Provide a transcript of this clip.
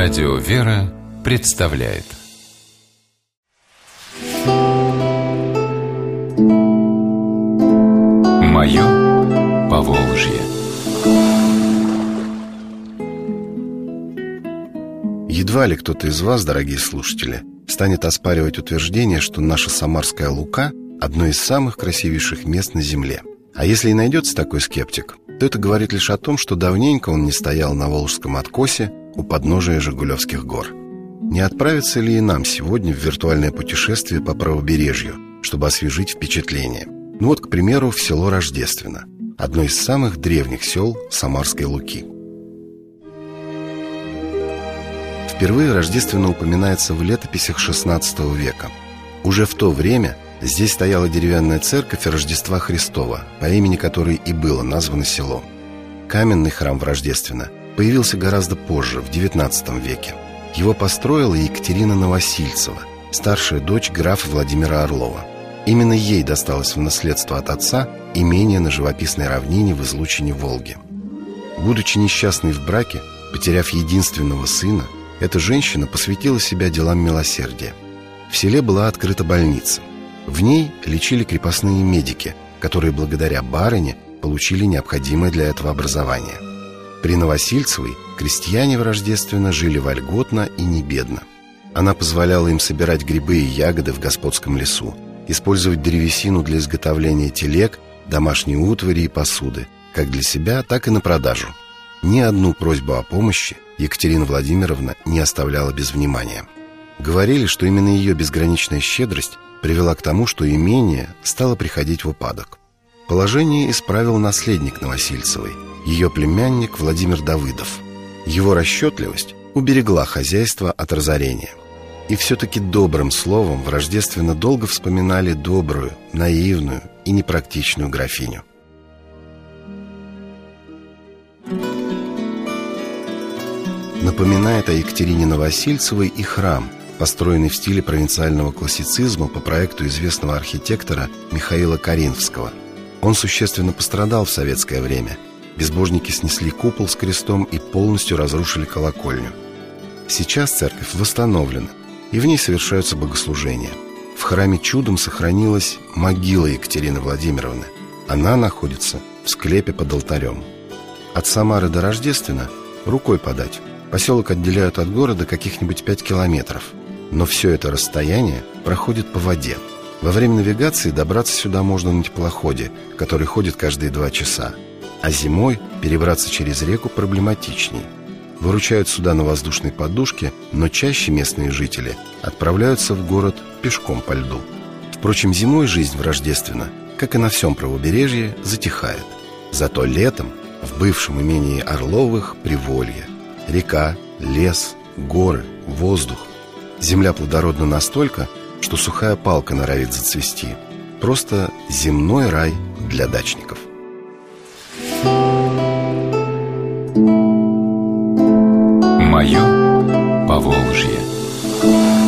Радио «Вера» представляет «Мое Поволжье». Едва ли кто-то из вас, дорогие слушатели, станет оспаривать утверждение, что наша Самарская Лука – одно из самых красивейших мест на земле. А если и найдется такой скептик, то это говорит лишь о том, что давненько он не стоял на Волжском откосе у подножия Жигулевских гор. Не отправиться ли и нам сегодня в виртуальное путешествие по правобережью, чтобы освежить впечатление? Ну вот, к примеру, в село Рождественно, одно из самых древних сел Самарской Луки. Впервые Рождественно упоминается в летописях XVI века. Уже в то время здесь стояла деревянная церковь Рождества Христова, по имени которой и было названо село. Каменный храм в Рождественно появился гораздо позже, в XIX веке. Его построила Екатерина Новосильцева, старшая дочь графа Владимира Орлова. Именно ей досталось в наследство от отца имение на живописной равнине в излучине Волги. Будучи несчастной в браке, потеряв единственного сына, эта женщина посвятила себя делам милосердия. В селе была открыта больница. В ней лечили крепостные медики, которые благодаря барыне получили необходимое для этого образование. При Новосильцевой крестьяне в Рождественно жили вольготно и не бедно. Она позволяла им собирать грибы и ягоды в господском лесу, использовать древесину для изготовления телег, домашней утвари и посуды, как для себя, так и на продажу. Ни одну просьбу о помощи Екатерина Владимировна не оставляла без внимания. Говорили, что именно ее безграничная щедрость привела к тому, что имение стало приходить в упадок. Положение исправил наследник Новосильцевой, ее племянник Владимир Давыдов. Его расчетливость уберегла хозяйство от разорения. И все-таки добрым словом в Рождественно долго вспоминали добрую, наивную и непрактичную графиню. Напоминает о Екатерине Новосильцевой и храм, построенный в стиле провинциального классицизма по проекту известного архитектора Михаила Коринфского. Он существенно пострадал в советское время. Безбожники снесли купол с крестом и полностью разрушили колокольню. Сейчас церковь восстановлена, и в ней совершаются богослужения. В храме чудом сохранилась могила Екатерины Владимировны. Она находится в склепе под алтарем. От Самары до Рождественно рукой подать. Поселок отделяют от города каких-нибудь 5 километров. Но все это расстояние проходит по воде. Во время навигации добраться сюда можно на теплоходе, который ходит каждые 2 часа. А зимой перебраться через реку проблематичней. Выручают суда на воздушной подушке, но чаще местные жители отправляются в город пешком по льду. Впрочем, зимой жизнь в Рождественно, как и на всем правобережье, затихает. Зато летом в бывшем имении Орловых приволье. Река, лес, горы, воздух. Земля плодородна настолько, что сухая палка норовит зацвести. Просто земной рай для дачников. «Мое Поволжье».